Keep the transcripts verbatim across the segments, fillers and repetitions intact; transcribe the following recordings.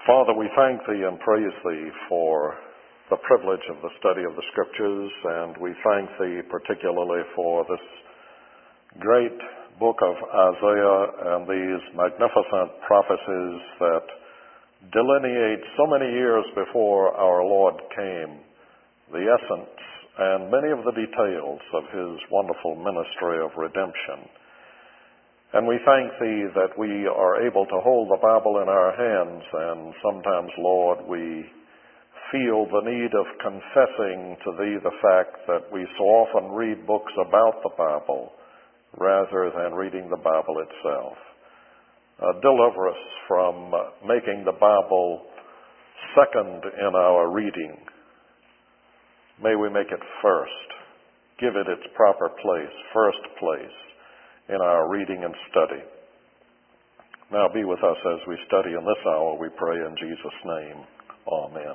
Father, we thank Thee and praise Thee for the privilege of the study of the Scriptures, and we thank Thee particularly for this great book of Isaiah and these magnificent prophecies that delineate so many years before our Lord came the essence and many of the details of His wonderful ministry of redemption. And we thank Thee that we are able to hold the Bible in our hands, and sometimes, Lord, we feel the need of confessing to Thee the fact that we so often read books about the Bible rather than reading the Bible itself. Uh, deliver us from uh, making the Bible second in our reading. May we make it first. Give it its proper place, first place in our reading and study. Now be with us as we study in this hour, we pray in Jesus' name. Amen.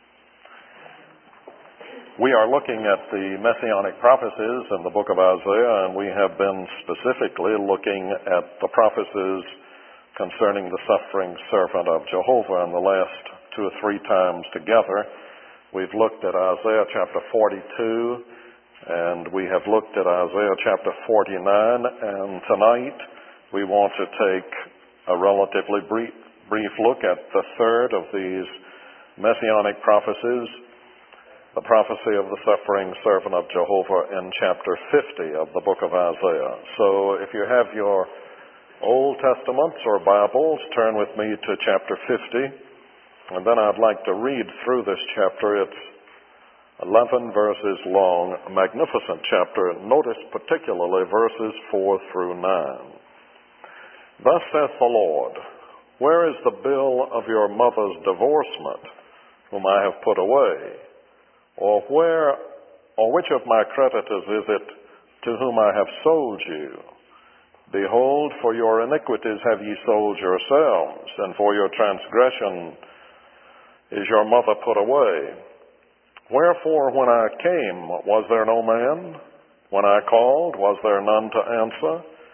We are looking at the messianic prophecies in the book of Isaiah, and we have been specifically looking at the prophecies concerning the suffering servant of Jehovah in the last two or three times together. We've looked at Isaiah chapter forty-two, and we have looked at Isaiah chapter forty-nine, and tonight we want to take a relatively brief, brief look at the third of these messianic prophecies, the prophecy of the suffering servant of Jehovah in chapter fifty of the book of Isaiah. So if you have your Old Testaments or Bibles, turn with me to chapter fifty, and then I'd like to read through this chapter. It's eleven verses long, a magnificent chapter. Notice particularly verses four through nine. Thus saith the Lord, where is the bill of your mother's divorcement, whom I have put away? Or where, or which of my creditors is it to whom I have sold you? Behold, for your iniquities have ye sold yourselves, and for your transgression is your mother put away. Wherefore, when I came, was there no man? When I called, was there none to answer?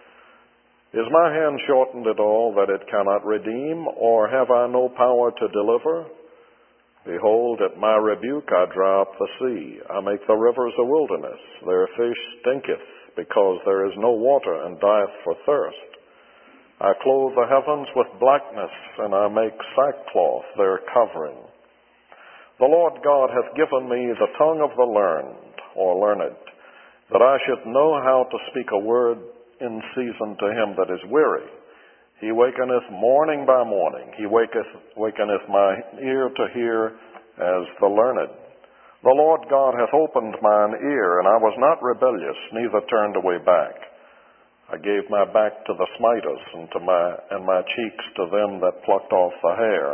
Is my hand shortened at all that it cannot redeem, or have I no power to deliver? Behold, at my rebuke I dry up the sea. I make the rivers a wilderness. Their fish stinketh, because there is no water, and dieth for thirst. I clothe the heavens with blackness, and I make sackcloth their covering. The Lord God hath given me the tongue of the learned, or learned, that I should know how to speak a word in season to him that is weary. He wakeneth morning by morning. He waketh, wakeneth my ear to hear as the learned. The Lord God hath opened mine ear, and I was not rebellious, neither turned away back. I gave my back to the smiters, and to my and my cheeks to them that plucked off the hair.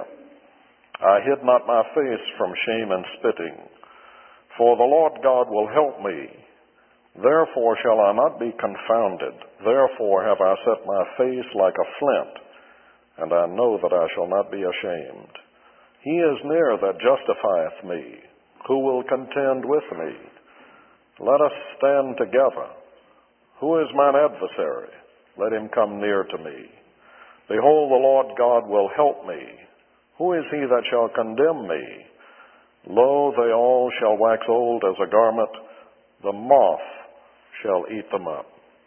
I hid not my face from shame and spitting. For the Lord God will help me. Therefore shall I not be confounded. Therefore have I set my face like a flint, and I know that I shall not be ashamed. He is near that justifieth me. Who will contend with me? Let us stand together. Who is mine adversary? Let him come near to me. Behold, the Lord God will help me. Who is he that shall condemn me? Lo, they all shall wax old as a garment. The moth shall eat them up.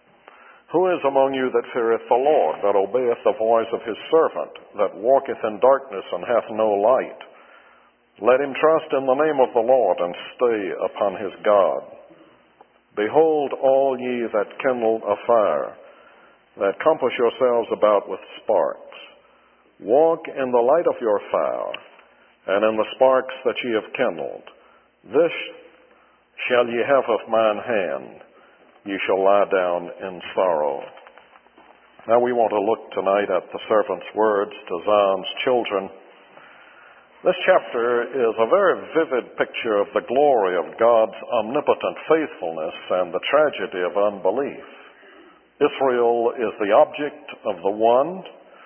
Who is among you that feareth the Lord, that obeyeth the voice of his servant, that walketh in darkness and hath no light? Let him trust in the name of the Lord, and stay upon his God. Behold, all ye that kindle a fire, that compass yourselves about with sparks. Walk in the light of your fire, and in the sparks that ye have kindled. This shall ye have of mine hand. Ye shall lie down in sorrow. Now we want to look tonight at the servant's words to Zion's children. This chapter is a very vivid picture of the glory of God's omnipotent faithfulness and the tragedy of unbelief. Israel is the object of the one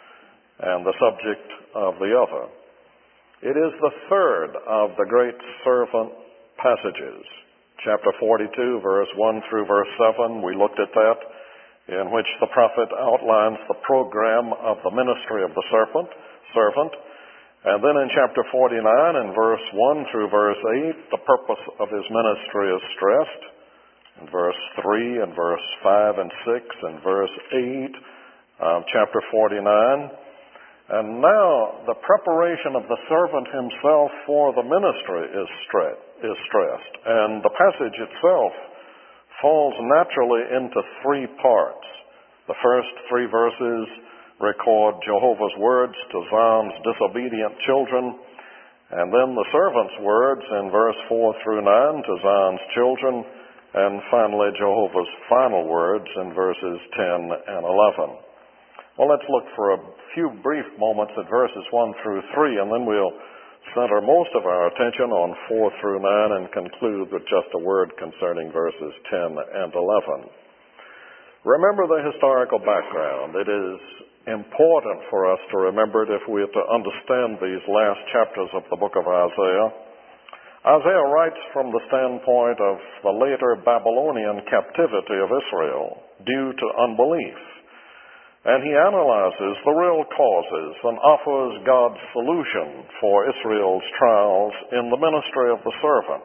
and the subject of the other. It is the third of the great servant passages. Chapter forty-two, verse one through verse seven, we looked at that, in which the prophet outlines the program of the ministry of the serpent, servant. And then in chapter forty-nine, in verse one through verse eight, the purpose of his ministry is stressed. In verse three and verse five and six and verse eight of chapter forty-nine. And now the preparation of the servant himself for the ministry is stressed. Is stressed. And the passage itself falls naturally into three parts. The first three verses record Jehovah's words to Zion's disobedient children, and then the servant's words in verse four through nine to Zion's children, and finally Jehovah's final words in verses ten and eleven. Well, let's look for a few brief moments at verses one through three, and then we'll center most of our attention on four through nine and conclude with just a word concerning verses ten and eleven. Remember the historical background. It is important for us to remember it if we are to understand these last chapters of the book of Isaiah. Isaiah writes from the standpoint of the later Babylonian captivity of Israel due to unbelief. And he analyzes the real causes and offers God's solution for Israel's trials in the ministry of the servant.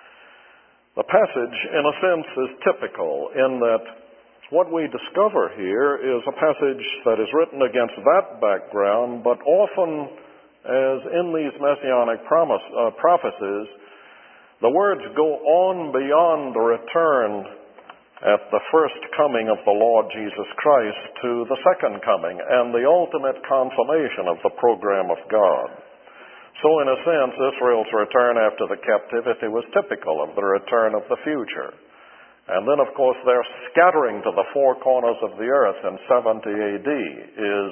The passage, in a sense, is typical in that what we discover here is a passage that is written against that background, but often, as in these messianic promise, uh, prophecies, the words go on beyond the return at the first coming of the Lord Jesus Christ to the second coming and the ultimate consummation of the program of God. So in a sense, Israel's return after the captivity was typical of the return of the future. And then, of course, their scattering to the four corners of the earth in seventy A D is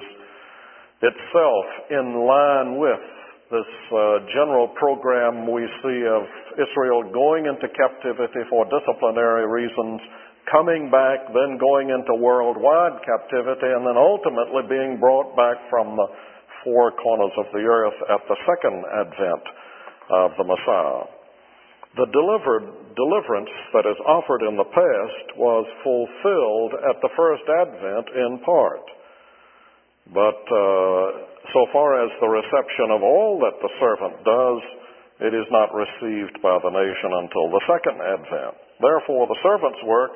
itself in line with this uh, general program we see of Israel going into captivity for disciplinary reasons, coming back, then going into worldwide captivity, and then ultimately being brought back from the four corners of the earth at the second advent of the Messiah. The delivered, deliverance that is offered in the past was fulfilled at the first advent in part. But uh, so far as the reception of all that the servant does, it is not received by the nation until the second advent. Therefore, the servant's work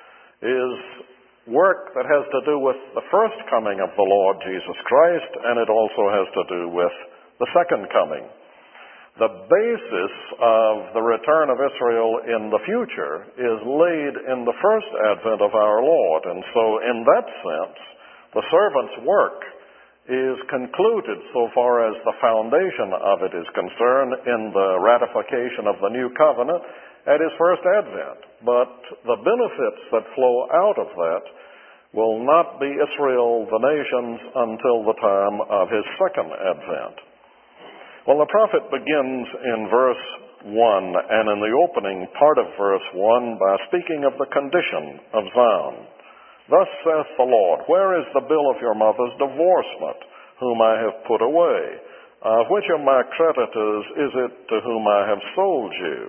is work that has to do with the first coming of the Lord Jesus Christ, and it also has to do with the second coming. The basis of the return of Israel in the future is laid in the first advent of our Lord. And so in that sense, the servant's work is concluded so far as the foundation of it is concerned in the ratification of the new covenant at his first advent. But the benefits that flow out of that will not be Israel, the nations, until the time of his second advent. Well, the prophet begins in verse one and in the opening part of verse one by speaking of the condition of Zion. Thus saith the Lord, where is the bill of your mother's divorcement, whom I have put away? Uh, which of my creditors is it to whom I have sold you?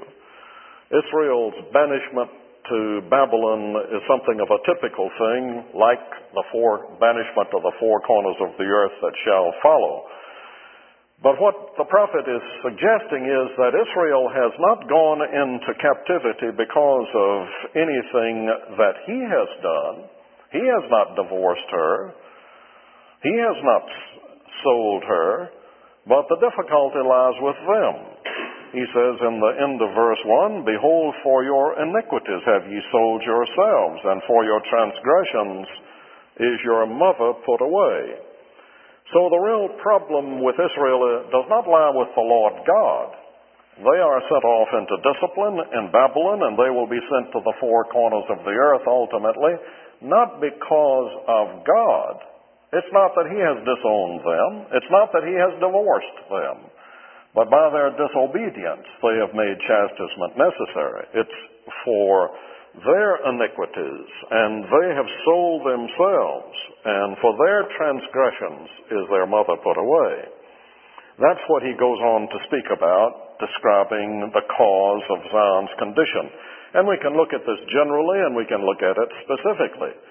Israel's banishment to Babylon is something of a typical thing, like the four banishment of the four corners of the earth that shall follow. But what the prophet is suggesting is that Israel has not gone into captivity because of anything that he has done. He has not divorced her. He has not sold her. But the difficulty lies with them. He says in the end of verse one, behold, for your iniquities have ye sold yourselves, and for your transgressions is your mother put away. So the real problem with Israel does not lie with the Lord God. They are sent off into discipline in Babylon, and they will be sent to the four corners of the earth ultimately, not because of God. It's not that he has disowned them. It's not that he has divorced them. But by their disobedience, they have made chastisement necessary. It's for their iniquities, and they have sold themselves, and for their transgressions is their mother put away. That's what he goes on to speak about, describing the cause of Zion's condition. And we can look at this generally, and we can look at it specifically.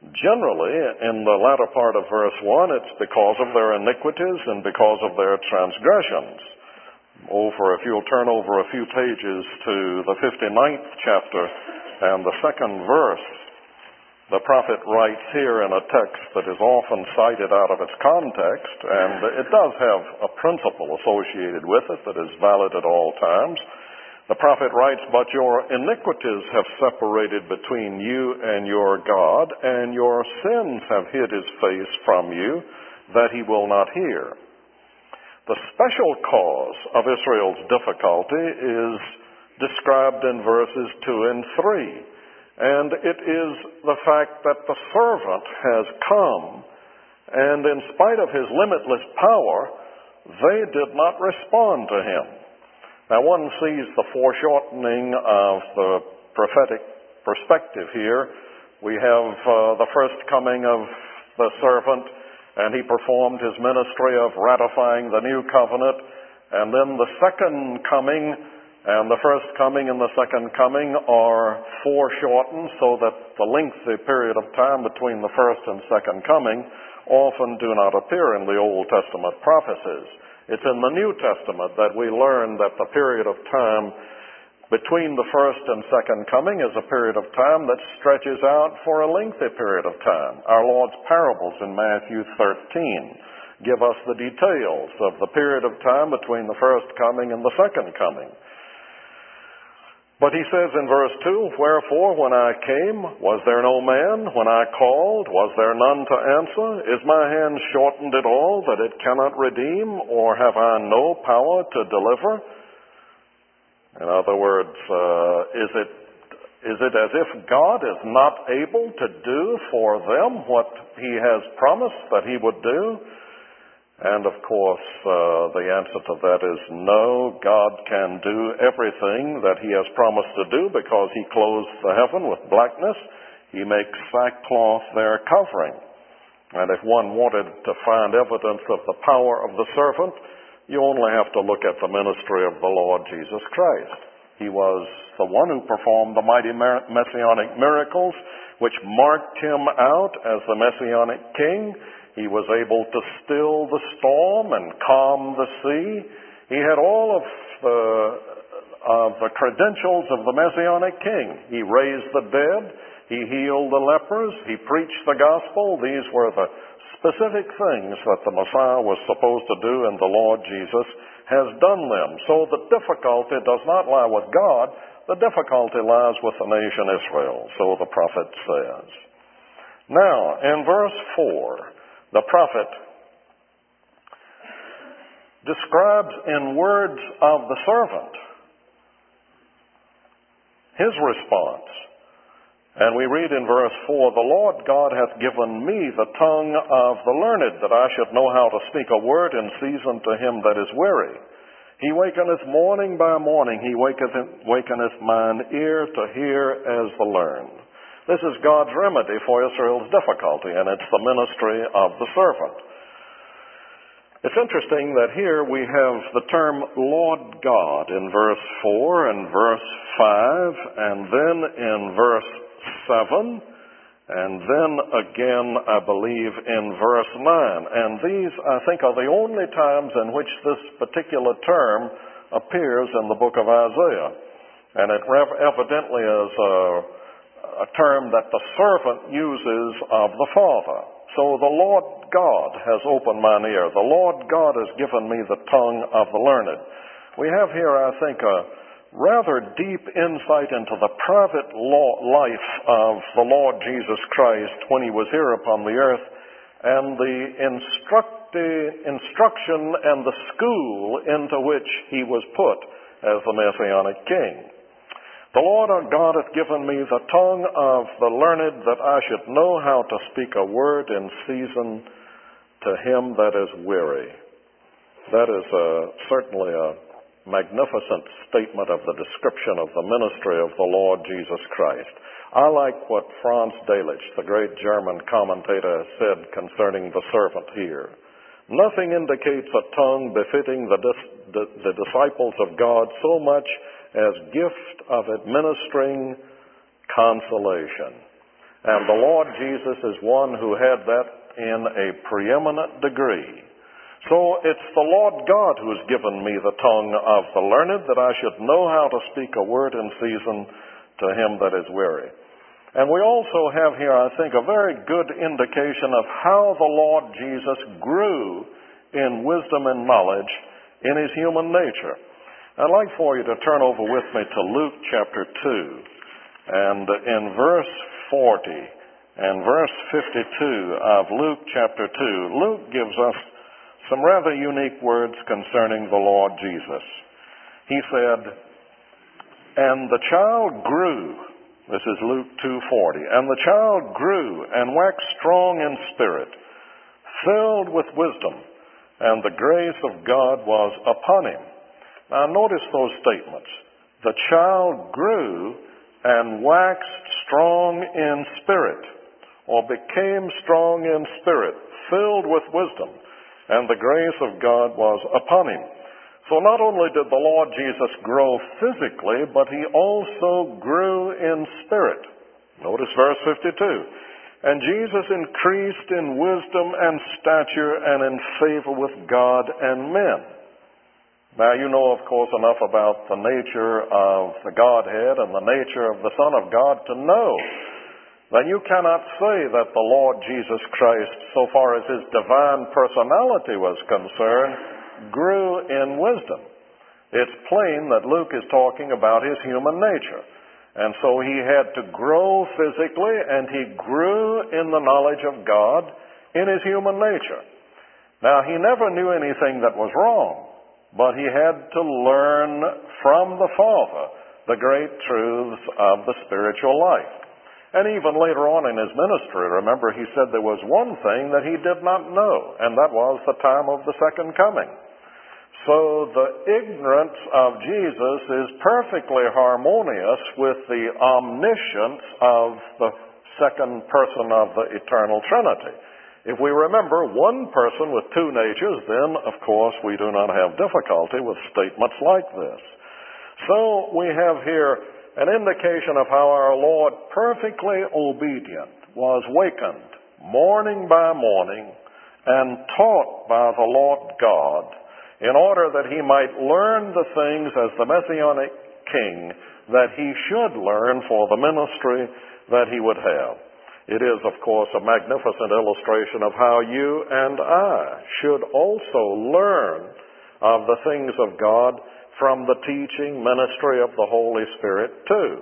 Generally, in the latter part of verse one, it's because of their iniquities and because of their transgressions. Over, if you'll turn over a few pages to the fifty-ninth chapter and the second verse, the prophet writes here in a text that is often cited out of its context, and it does have a principle associated with it that is valid at all times. The prophet writes, "But your iniquities have separated between you and your God, and your sins have hid his face from you, that he will not hear." The special cause of Israel's difficulty is described in verses two and three. And it is the fact that the servant has come, and in spite of his limitless power, they did not respond to him. Now one sees the foreshortening of the prophetic perspective here. We have uh, the first coming of the servant, and he performed his ministry of ratifying the new covenant, and then the second coming. And the first coming and the second coming are foreshortened so that the lengthy period of time between the first and second coming often do not appear in the Old Testament prophecies. It's in the New Testament that we learn that the period of time between the first and second coming is a period of time that stretches out for a lengthy period of time. Our Lord's parables in Matthew thirteen give us the details of the period of time between the first coming and the second coming. But he says in verse two, "Wherefore, when I came, was there no man? When I called, was there none to answer? Is my hand shortened at all, that it cannot redeem? Or have I no power to deliver?" In other words, uh, is it is it as if God is not able to do for them what he has promised that he would do? And of course, uh, the answer to that is no. God can do everything that he has promised to do because he clothes the heaven with blackness. He makes sackcloth their covering. And if one wanted to find evidence of the power of the servant, you only have to look at the ministry of the Lord Jesus Christ. He was the one who performed the mighty messianic miracles, which marked him out as the messianic king. He was able to still the storm and calm the sea. He had all of the, of the credentials of the messianic king. He raised the dead. He healed the lepers. He preached the gospel. These were the specific things that the Messiah was supposed to do, and the Lord Jesus has done them. So the difficulty does not lie with God. The difficulty lies with the nation Israel, so the prophet says. Now, in verse four, the prophet describes in words of the servant his response. And we read in verse four, "The Lord God hath given me the tongue of the learned, that I should know how to speak a word in season to him that is weary. He wakeneth morning by morning, he wakeneth, wakeneth mine ear to hear as the learned." This is God's remedy for Israel's difficulty, and it's the ministry of the servant. It's interesting that here we have the term Lord God in verse four and verse five, and then in verse seven, and then again, I believe, in verse nine. And these, I think, are the only times in which this particular term appears in the book of Isaiah. And it evidently is a a term that the servant uses of the Father. So the Lord God has opened mine ear. The Lord God has given me the tongue of the learned. We have here, I think, a rather deep insight into the private life of the Lord Jesus Christ when he was here upon the earth, and the instructi- instruction and the school into which he was put as the Messianic King. "The Lord our God hath given me the tongue of the learned, that I should know how to speak a word in season to him that is weary." That is a, certainly a magnificent statement of the description of the ministry of the Lord Jesus Christ. I like what Franz Delitzsch, the great German commentator, has said concerning the servant here. "Nothing indicates a tongue befitting the, dis- the, the disciples of God so much as gift of administering consolation." And the Lord Jesus is one who had that in a preeminent degree. So it's the Lord God who has given me the tongue of the learned, that I should know how to speak a word in season to him that is weary. And we also have here, I think, a very good indication of how the Lord Jesus grew in wisdom and knowledge in his human nature. I'd like for you to turn over with me to Luke chapter two. And in verse forty and verse fifty-two of Luke chapter two, Luke gives us some rather unique words concerning the Lord Jesus. He said, "And the child grew," this is Luke two forty, "and the child grew and waxed strong in spirit, filled with wisdom, and the grace of God was upon him." Now notice those statements. The child grew and waxed strong in spirit, or became strong in spirit, filled with wisdom, and the grace of God was upon him. So not only did the Lord Jesus grow physically, but he also grew in spirit. Notice verse fifty-two. "And Jesus increased in wisdom and stature and in favor with God and men." Now you know, of course, enough about the nature of the Godhead and the nature of the Son of God to know then you cannot say that the Lord Jesus Christ, so far as his divine personality was concerned, grew in wisdom. It's plain that Luke is talking about his human nature. And so he had to grow physically, and he grew in the knowledge of God in his human nature. Now, he never knew anything that was wrong, but he had to learn from the Father the great truths of the spiritual life. And even later on in his ministry, remember, he said there was one thing that he did not know, and that was the time of the second coming. So the ignorance of Jesus is perfectly harmonious with the omniscience of the second person of the eternal Trinity. If we remember one person with two natures, then, of course, we do not have difficulty with statements like this. So we have here an indication of how our Lord, perfectly obedient, was wakened morning by morning and taught by the Lord God in order that he might learn the things as the Messianic King that he should learn for the ministry that he would have. It is, of course, a magnificent illustration of how you and I should also learn of the things of God from the teaching ministry of the Holy Spirit too.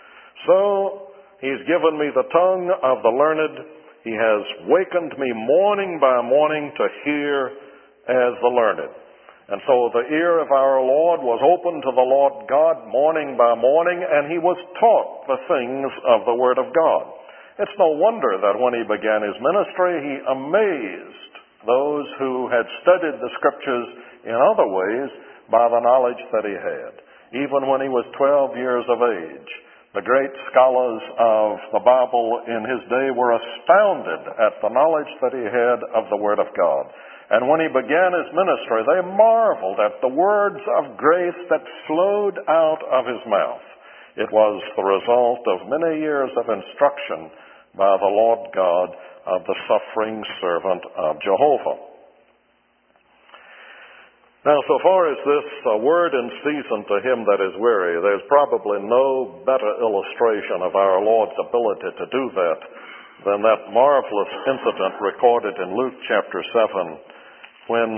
So, he's given me the tongue of the learned. He has wakened me morning by morning to hear as the learned. And so the ear of our Lord was open to the Lord God morning by morning, and he was taught the things of the Word of God. It's no wonder that when he began his ministry, he amazed those who had studied the Scriptures in other ways by the knowledge that he had. Even when he was twelve years of age, the great scholars of the Bible in his day were astounded at the knowledge that he had of the Word of God. And when he began his ministry, they marveled at the words of grace that flowed out of his mouth. It was the result of many years of instruction by the Lord God of the suffering servant of Jehovah. Now, so far as this uh, word in season to him that is weary, there's probably no better illustration of our Lord's ability to do that than that marvelous incident recorded in Luke chapter seven, when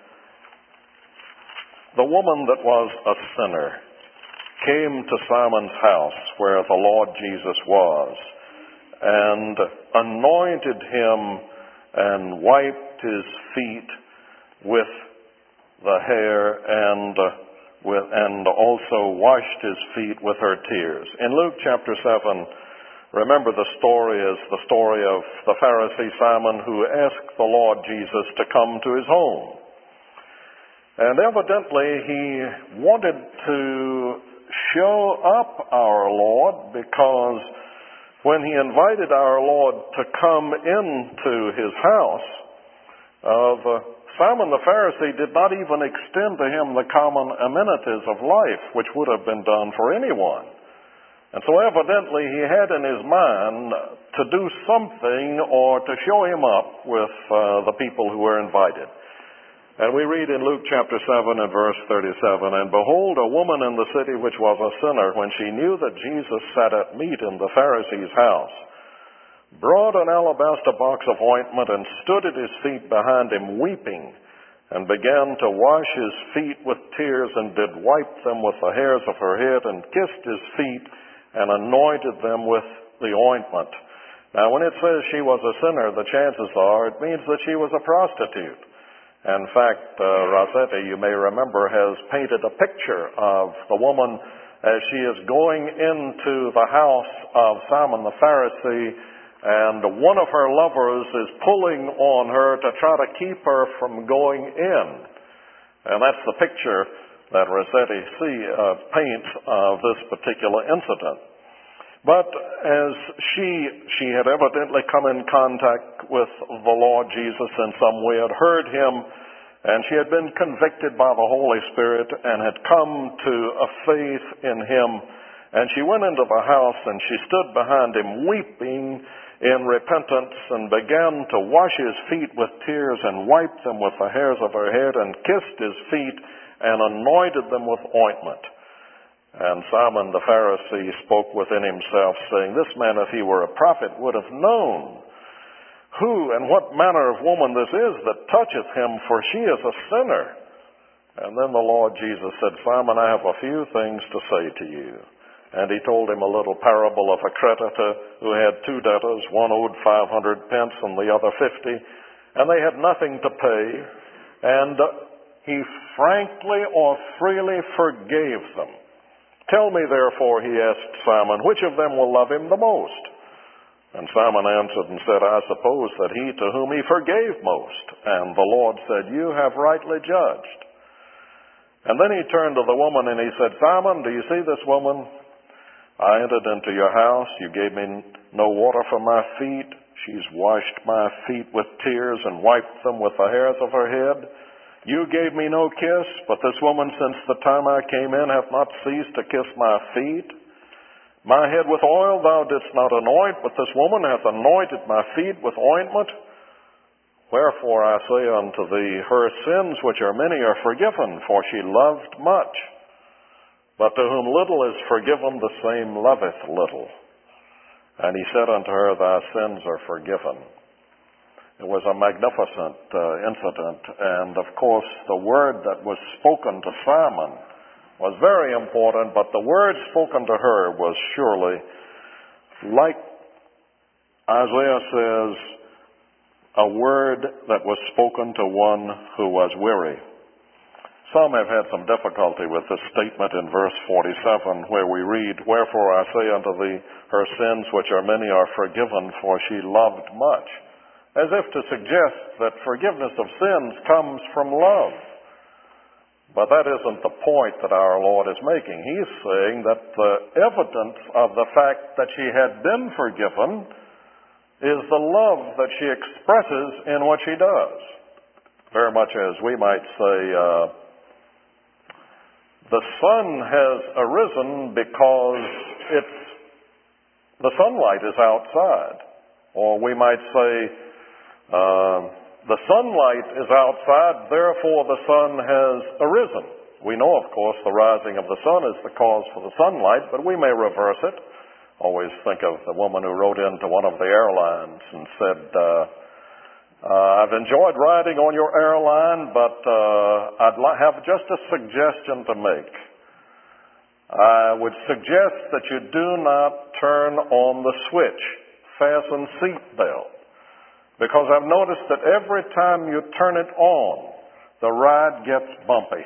the woman that was a sinner came to Simon's house where the Lord Jesus was and anointed him and wiped his feet with the hair and uh, with, and also washed his feet with her tears. In Luke chapter seven, remember the story is the story of the Pharisee Simon who asked the Lord Jesus to come to his home. And evidently he wanted to show up our Lord, because when he invited our Lord to come into his house, uh, the Simon the Pharisee did not even extend to him the common amenities of life, which would have been done for anyone. And so evidently he had in his mind to do something or to show him up with uh, the people who were invited. And we read in Luke chapter seven and verse thirty-seven, "And behold, a woman in the city which was a sinner, when she knew that Jesus sat at meat in the Pharisee's house, brought an alabaster box of ointment and stood at his feet behind him weeping, and began to wash his feet with tears, and did wipe them with the hairs of her head, and kissed his feet, and anointed them with the ointment." Now, when it says she was a sinner, the chances are it means that she was a prostitute. In fact, uh, Rossetti, you may remember, has painted a picture of the woman as she is going into the house of Simon the Pharisee, and one of her lovers is pulling on her to try to keep her from going in. And that's the picture that Rossetti see, uh, paints of this particular incident. But as she she had evidently come in contact with the Lord Jesus in some way, had heard him, and she had been convicted by the Holy Spirit and had come to a faith in him. And she went into the house and she stood behind him weeping in repentance, and began to wash his feet with tears, and wiped them with the hairs of her head, and kissed his feet, and anointed them with ointment. And Simon the Pharisee spoke within himself, saying, "This man, if he were a prophet, would have known who and what manner of woman this is that toucheth him, for she is a sinner." And then the Lord Jesus said, "Simon, I have a few things to say to you." And he told him a little parable of a creditor who had two debtors. One owed five hundred pence and the other fifty, and they had nothing to pay. And he frankly or freely forgave them. "Tell me, therefore," he asked Simon, "which of them will love him the most?" And Simon answered and said, "I suppose that he to whom he forgave most." And the Lord said, "You have rightly judged." And then he turned to the woman and he said, "Simon, do you see this woman? I entered into your house. You gave me no water for my feet. She's washed my feet with tears and wiped them with the hairs of her head. You gave me no kiss, but this woman, since the time I came in, hath not ceased to kiss my feet. My head with oil thou didst not anoint, but this woman hath anointed my feet with ointment. Wherefore I say unto thee, her sins, which are many, are forgiven, for she loved much. But to whom little is forgiven, the same loveth little. And he said unto her, Thy sins are forgiven." It was a magnificent uh, incident, and of course the word that was spoken to Simon was very important, but the word spoken to her was surely, like Isaiah says, a word that was spoken to one who was weary. Some have had some difficulty with this statement in verse forty-seven, where we read, "Wherefore I say unto thee, her sins, which are many, are forgiven, for she loved much," as if to suggest that forgiveness of sins comes from love. But that isn't the point that our Lord is making. He's saying that the evidence of the fact that she had been forgiven is the love that she expresses in what she does. Very much as we might say, uh, the sun has arisen because it's the sunlight is outside. Or we might say, uh, the sunlight is outside, therefore the sun has arisen. We know, of course, the rising of the sun is the cause for the sunlight, but we may reverse it. Always think of the woman who wrote into one of the airlines and said, uh, Uh, I've enjoyed riding on your airline, but uh, I'd li- have just a suggestion to make. I would suggest that you do not turn on the switch, fasten seatbelt, because I've noticed that every time you turn it on, the ride gets bumpy.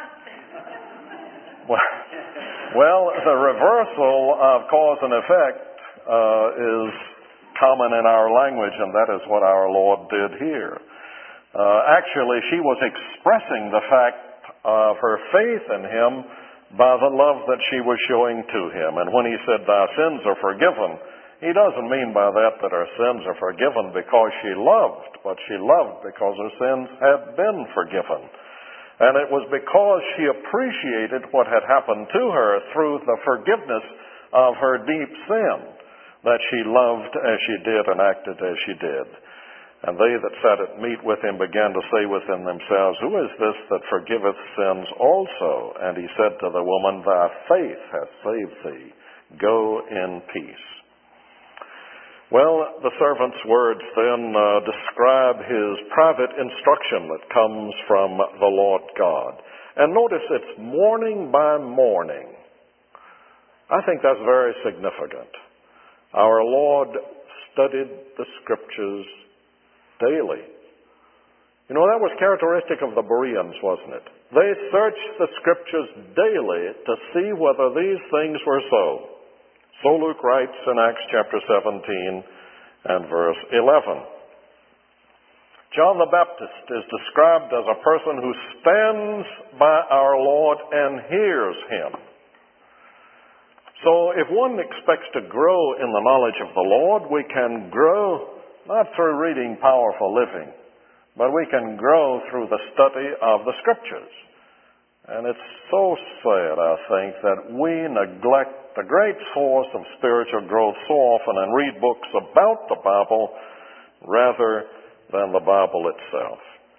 well, well, the reversal of cause and effect uh, is common in our language, and that is what our Lord did here. Uh, actually, she was expressing the fact of her faith in Him by the love that she was showing to Him. And when He said, "Thy sins are forgiven," He doesn't mean by that that her sins are forgiven because she loved, but she loved because her sins had been forgiven. And it was because she appreciated what had happened to her through the forgiveness of her deep sin, that she loved as she did and acted as she did. And they that sat at meat with him began to say within themselves, Who is this that forgiveth sins also? And he said to the woman, Thy faith hath saved thee. Go in peace. Well, the servant's words then uh, describe his private instruction that comes from the Lord God. And notice it's morning by morning. I think that's very significant. Our Lord studied the Scriptures daily. You know, that was characteristic of the Bereans, wasn't it? They searched the Scriptures daily to see whether these things were so. So Luke writes in Acts chapter seventeen and verse eleven. John the Baptist is described as a person who stands by our Lord and hears him. So if one expects to grow in the knowledge of the Lord, we can grow not through reading powerful living, but we can grow through the study of the Scriptures. And it's so sad, I think, that we neglect the great source of spiritual growth so often and read books about the Bible rather than the Bible itself.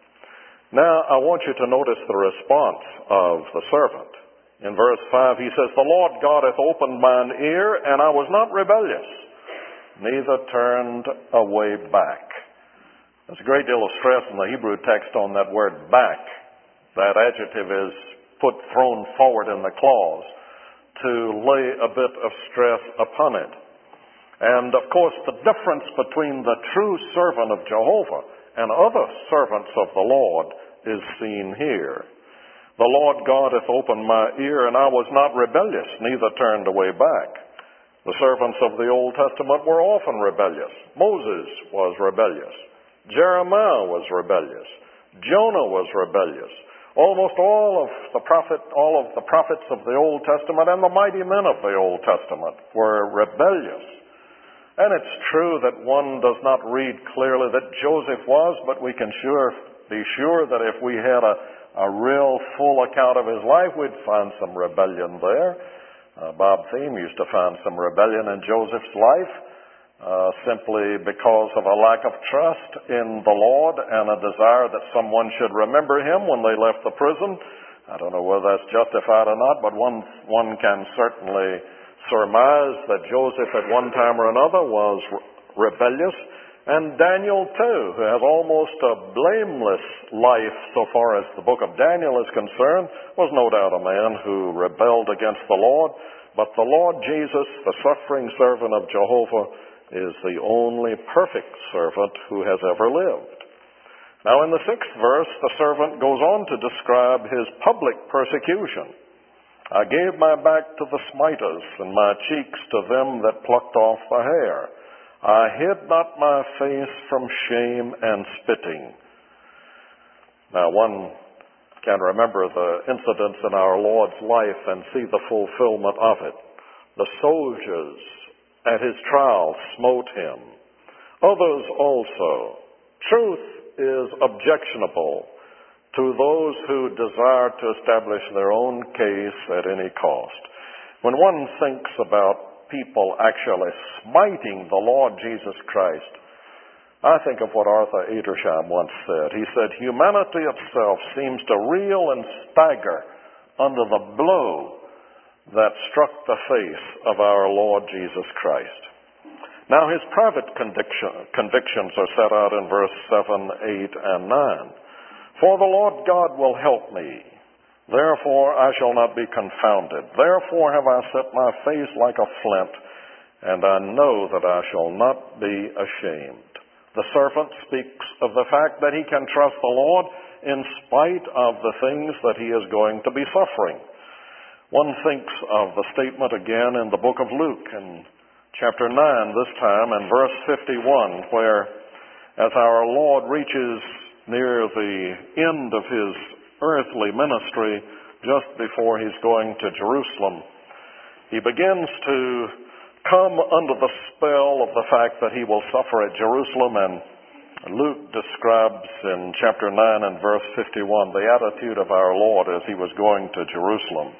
Now, I want you to notice the response of the servant. In verse five, he says, The Lord God hath opened mine ear, and I was not rebellious, neither turned away back. There's a great deal of stress in the Hebrew text on that word back. That adjective is put, thrown forward in the clause to lay a bit of stress upon it. And of course, the difference between the true servant of Jehovah and other servants of the Lord is seen here. The Lord God hath opened my ear, and I was not rebellious, neither turned away back. The servants of the Old Testament were often rebellious. Moses was rebellious. Jeremiah was rebellious. Jonah was rebellious. Almost all of the prophet, all of the prophets of the Old Testament and the mighty men of the Old Testament were rebellious. And it's true that one does not read clearly that Joseph was, but we can sure be sure that if we had a, a real full account of his life, we'd find some rebellion there. Uh, Bob Thiem used to find some rebellion in Joseph's life. Uh, simply because of a lack of trust in the Lord and a desire that someone should remember him when they left the prison. I don't know whether that's justified or not, but one, one can certainly surmise that Joseph at one time or another was re- rebellious. And Daniel too, who has almost a blameless life so far as the book of Daniel is concerned, was no doubt a man who rebelled against the Lord. But the Lord Jesus, the suffering servant of Jehovah, is the only perfect servant who has ever lived. Now in the sixth verse, the servant goes on to describe his public persecution. I gave my back to the smiters, and my cheeks to them that plucked off the hair. I hid not my face from shame and spitting. Now one can remember the incidents in our Lord's life and see the fulfillment of it. The soldiers at his trial smote him. Others also. Truth is objectionable to those who desire to establish their own case at any cost. When one thinks about people actually smiting the Lord Jesus Christ, I think of what Arthur Adersheim once said. He said, humanity itself seems to reel and stagger under the blow that struck the face of our Lord Jesus Christ. Now his private conviction, convictions are set out in verse seven, eight, and nine. For the Lord God will help me. Therefore I shall not be confounded. Therefore have I set my face like a flint, and I know that I shall not be ashamed. The servant speaks of the fact that he can trust the Lord in spite of the things that he is going to be suffering. One thinks of the statement again in the book of Luke in chapter nine this time and verse fifty-one, where as our Lord reaches near the end of his earthly ministry, just before he's going to Jerusalem, he begins to come under the spell of the fact that he will suffer at Jerusalem, and Luke describes in chapter nine and verse fifty-one the attitude of our Lord as he was going to Jerusalem.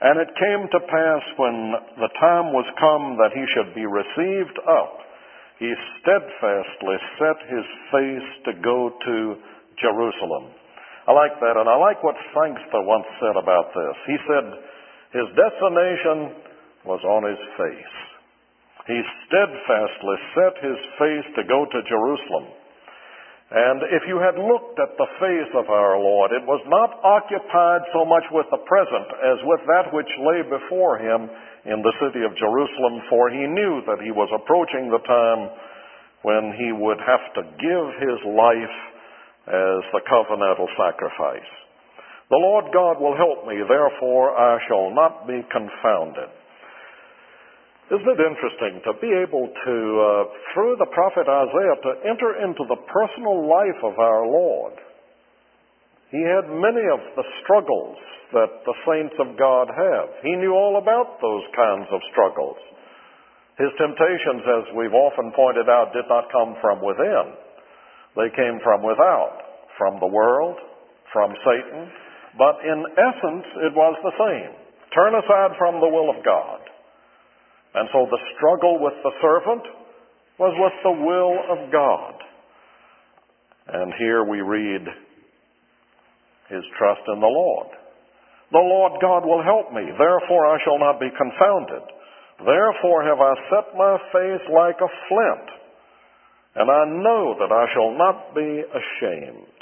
And it came to pass when the time was come that he should be received up, he steadfastly set his face to go to Jerusalem. I like that, and I like what Sangster once said about this. He said his destination was on his face. He steadfastly set his face to go to Jerusalem. And if you had looked at the face of our Lord, it was not occupied so much with the present as with that which lay before him in the city of Jerusalem, for he knew that he was approaching the time when he would have to give his life as the covenantal sacrifice. The Lord God will help me, therefore I shall not be confounded. Isn't it interesting to be able to, uh, through the prophet Isaiah, to enter into the personal life of our Lord? He had many of the struggles that the saints of God have. He knew all about those kinds of struggles. His temptations, as we've often pointed out, did not come from within. They came from without, from the world, from Satan. But in essence, it was the same. Turn aside from the will of God. And so the struggle with the servant was with the will of God. And here we read his trust in the Lord. The Lord God will help me, therefore I shall not be confounded. Therefore have I set my face like a flint, and I know that I shall not be ashamed.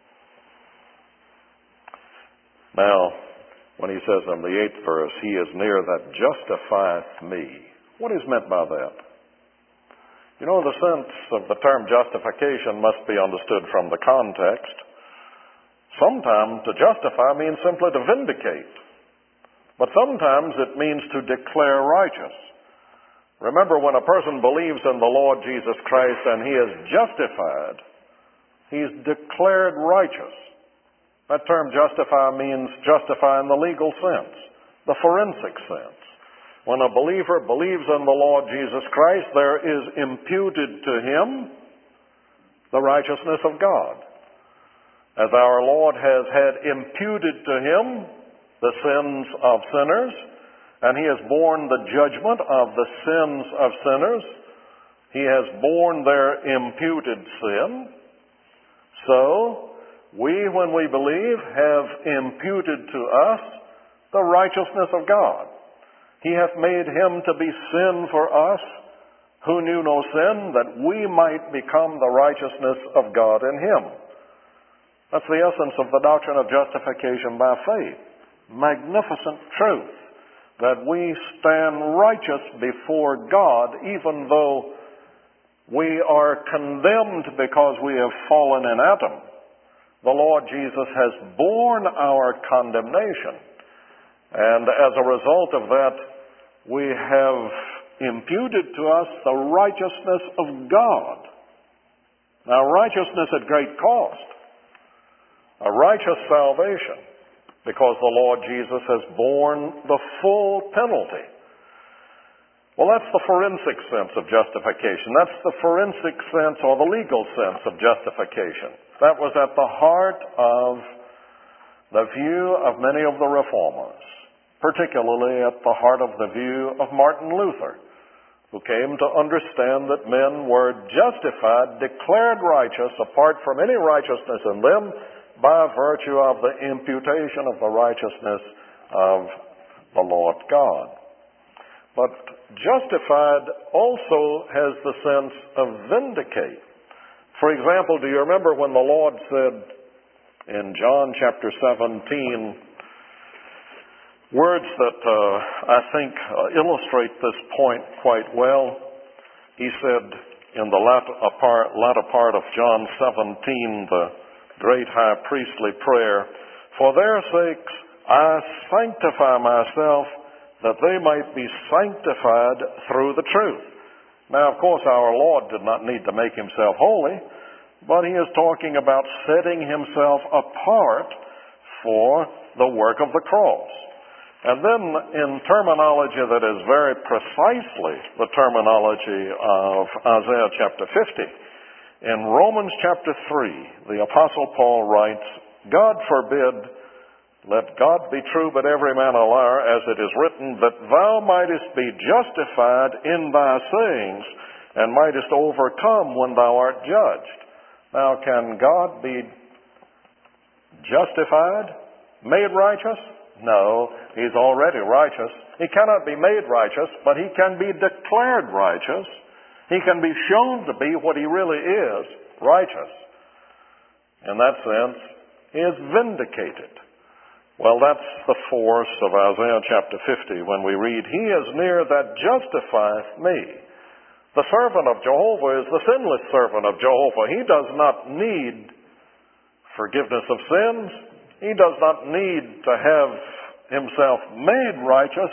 Now, when he says in the eighth verse, he is near that justifieth me. What is meant by that? You know, the sense of the term justification must be understood from the context. Sometimes to justify means simply to vindicate. But sometimes it means to declare righteous. Remember, when a person believes in the Lord Jesus Christ and he is justified, he is declared righteous. That term justify means justify in the legal sense, the forensic sense. When a believer believes in the Lord Jesus Christ, there is imputed to him the righteousness of God. As our Lord has had imputed to him the sins of sinners, and he has borne the judgment of the sins of sinners, he has borne their imputed sin. So, we, when we believe, have imputed to us the righteousness of God. He hath made him to be sin for us, who knew no sin, that we might become the righteousness of God in him. That's the essence of the doctrine of justification by faith. Magnificent truth, that we stand righteous before God, even though we are condemned because we have fallen in Adam. The Lord Jesus has borne our condemnation. And as a result of that, we have imputed to us the righteousness of God. Now, righteousness at great cost. A righteous salvation, because the Lord Jesus has borne the full penalty. Well, that's the forensic sense of justification. That's the forensic sense or the legal sense of justification. That was at the heart of the view of many of the reformers, particularly at the heart of the view of Martin Luther, who came to understand that men were justified, declared righteous, apart from any righteousness in them, by virtue of the imputation of the righteousness of the Lord God. But justified also has the sense of vindicate. For example, do you remember when the Lord said in John chapter seventeen, words that uh, I think uh, illustrate this point quite well? He said in the latter part, latter part of John seventeen, the great high priestly prayer, "For their sakes I sanctify myself, that they might be sanctified through the truth." Now, of course, our Lord did not need to make himself holy, but he is talking about setting himself apart for the work of the cross. And then in terminology that is very precisely the terminology of Isaiah chapter fifty, in Romans chapter three, the Apostle Paul writes, "God forbid Let God be true, but every man a liar, as it is written, that thou mightest be justified in thy sayings, and mightest overcome when thou art judged. Now, can God be justified? Made righteous? No, He's already righteous. He cannot be made righteous, but He can be declared righteous. He can be shown to be what He really is, righteous. In that sense, He is vindicated. Well, that's the force of Isaiah chapter fifty when we read, He is near that justifieth me. The servant of Jehovah is the sinless servant of Jehovah. He does not need forgiveness of sins. He does not need to have himself made righteous,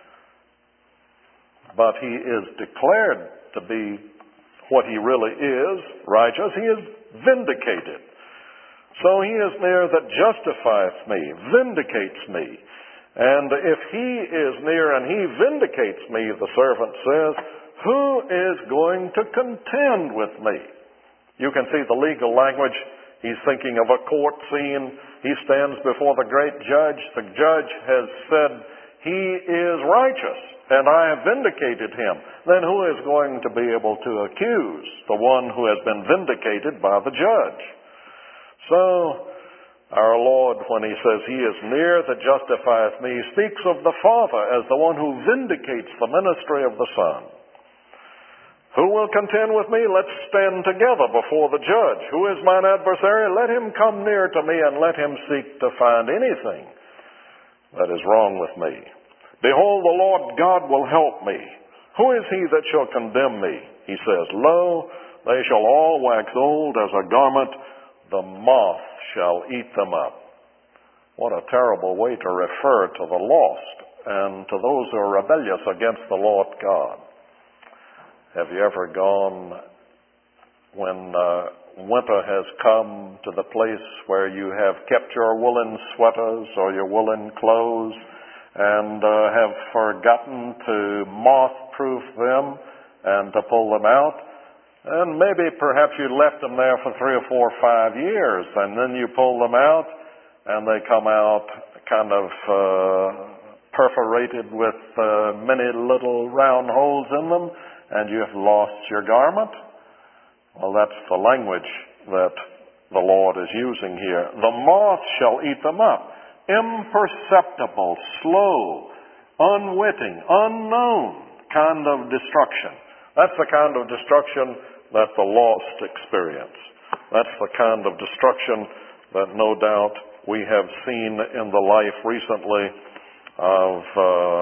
but he is declared to be what he really is, righteous. He is vindicated. So he is near that justifieth me, vindicates me. And if he is near and he vindicates me, the servant says, who is going to contend with me? You can see the legal language. He's thinking of a court scene. He stands before the great judge. The judge has said, he is righteous, and I have vindicated him. Then who is going to be able to accuse the one who has been vindicated by the judge? So, our Lord, when He says He is near that justifieth me, speaks of the Father as the one who vindicates the ministry of the Son. Who will contend with me? Let's stand together before the judge. Who is mine adversary? Let him come near to me, and let him seek to find anything that is wrong with me. Behold, the Lord God will help me. Who is he that shall condemn me? He says, Lo, they shall all wax old as a garment. The moth shall eat them up. What a terrible way to refer to the lost and to those who are rebellious against the Lord God. Have you ever gone when uh, winter has come to the place where you have kept your woolen sweaters or your woolen clothes and uh, have forgotten to moth-proof them and to pull them out? And maybe perhaps you left them there for three or four or five years, and then you pull them out, and they come out kind of uh, perforated with uh, many little round holes in them, and you have lost your garment. Well, that's the language that the Lord is using here. The moth shall eat them up. Imperceptible, slow, unwitting, unknown kind of destruction. That's the kind of destruction that the lost experience. That's the kind of destruction that no doubt we have seen in the life recently of uh,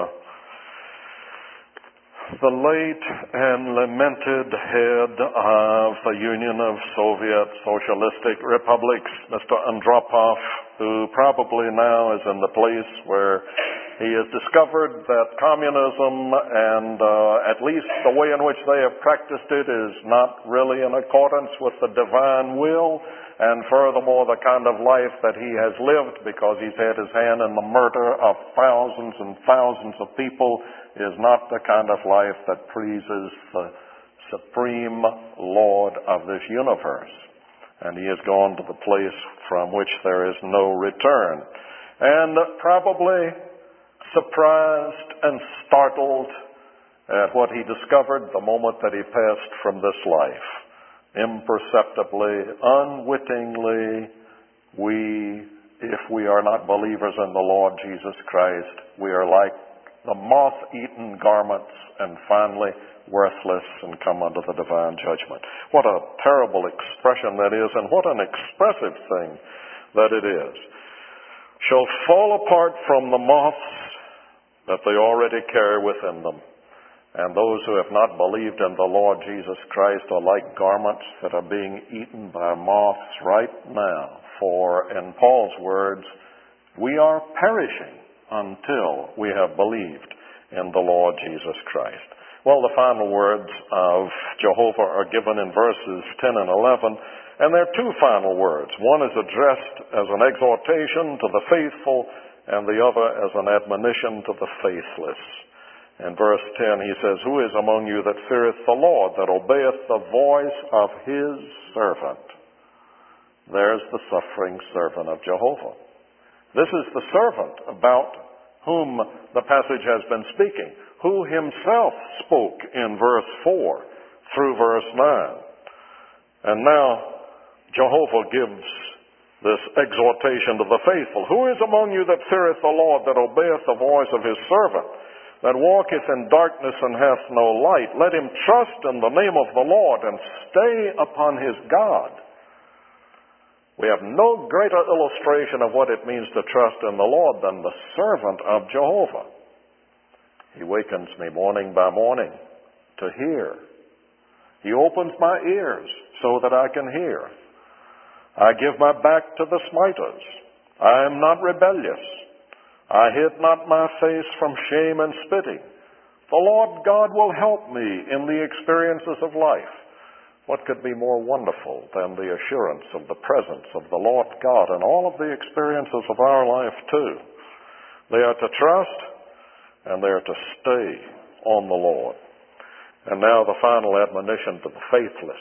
the late and lamented head of the Union of Soviet Socialistic Republics, Mister Andropov, who probably now is in the place where he has discovered that communism and uh, at least the way in which they have practiced it is not really in accordance with the divine will, and furthermore the kind of life that he has lived, because he's had his hand in the murder of thousands and thousands of people, is not the kind of life that pleases the supreme Lord of this universe. And he has gone to the place from which there is no return. And probably surprised and startled at what he discovered the moment that he passed from this life. Imperceptibly, unwittingly, we, if we are not believers in the Lord Jesus Christ, we are like the moth-eaten garments, and finally worthless and come under the divine judgment. What a terrible expression that is, and what an expressive thing that it is. Shall fall apart from the moths that they already carry within them. And those who have not believed in the Lord Jesus Christ are like garments that are being eaten by moths right now. For, in Paul's words, we are perishing until we have believed in the Lord Jesus Christ. Well, the final words of Jehovah are given in verses ten and eleven, and there are two final words. One is addressed as an exhortation to the faithful, and the other as an admonition to the faithless. In verse ten, he says, Who is among you that feareth the Lord, that obeyeth the voice of his servant? There's the suffering servant of Jehovah. This is the servant about whom the passage has been speaking, who himself spoke in verse four through verse nine. And now Jehovah gives this exhortation to the faithful. Who is among you that feareth the Lord, that obeyeth the voice of his servant, that walketh in darkness and hath no light? Let him trust in the name of the Lord and stay upon his God. We have no greater illustration of what it means to trust in the Lord than the servant of Jehovah. He wakens me morning by morning to hear. He opens my ears so that I can hear. I give my back to the smiters. I am not rebellious. I hid not my face from shame and spitting. The Lord God will help me in the experiences of life. What could be more wonderful than the assurance of the presence of the Lord God in all of the experiences of our life too? They are to trust and they are to stay on the Lord. And now the final admonition to the faithless.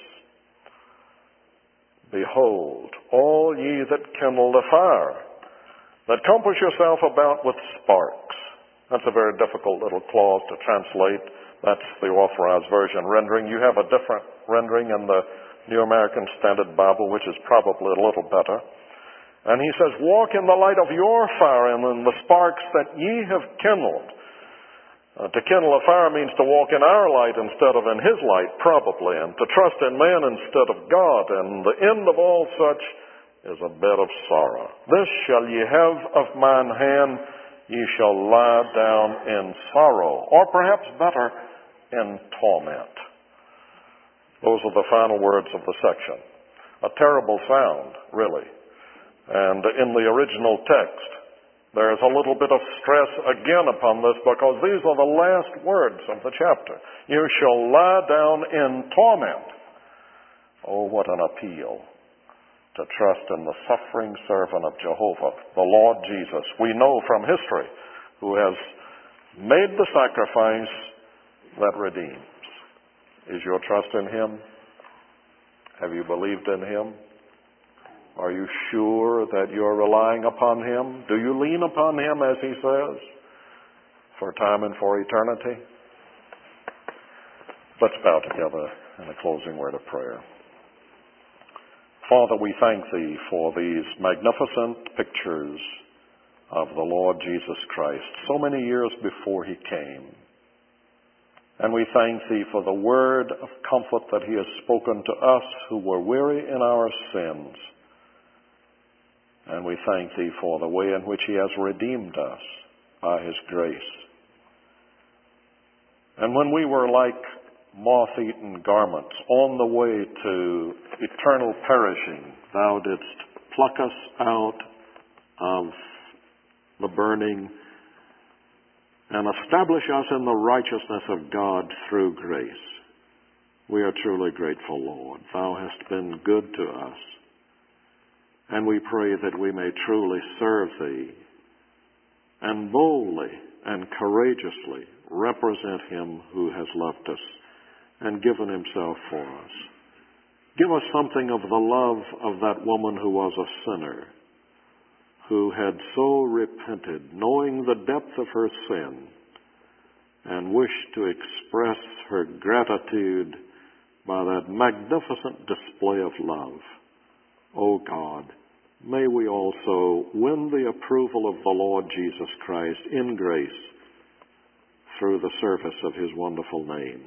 Behold, all ye that kindle the fire, that compass yourself about with sparks. That's a very difficult little clause to translate. That's the Authorized Version rendering. You have a different rendering in the New American Standard Bible, which is probably a little better. And he says, walk in the light of your fire and in the sparks that ye have kindled. Uh, to kindle a fire means to walk in our light instead of in his light, probably, and to trust in man instead of God. And the end of all such is a bed of sorrow. This shall ye have of mine hand, ye shall lie down in sorrow, or perhaps better, in torment. Those are the final words of the section. A terrible sound, really. And in the original text, there's a little bit of stress again upon this because these are the last words of the chapter. You shall lie down in torment. Oh, what an appeal to trust in the suffering servant of Jehovah, the Lord Jesus. We know from history who has made the sacrifice that redeems. Is your trust in him? Have you believed in him? Are you sure that you're relying upon him? Do you lean upon him, as he says, for time and for eternity? Let's bow together in a closing word of prayer. Father, we thank thee for these magnificent pictures of the Lord Jesus Christ, so many years before he came. And we thank thee for the word of comfort that he has spoken to us who were weary in our sins. And we thank thee for the way in which he has redeemed us by his grace. And when we were like moth-eaten garments on the way to eternal perishing, thou didst pluck us out of the burning and establish us in the righteousness of God through grace. We are truly grateful, Lord. Thou hast been good to us. And we pray that we may truly serve thee and boldly and courageously represent him who has loved us and given himself for us. Give us something of the love of that woman who was a sinner, who had so repented, knowing the depth of her sin, and wished to express her gratitude by that magnificent display of love. O God, may we also win the approval of the Lord Jesus Christ in grace through the service of his wonderful name.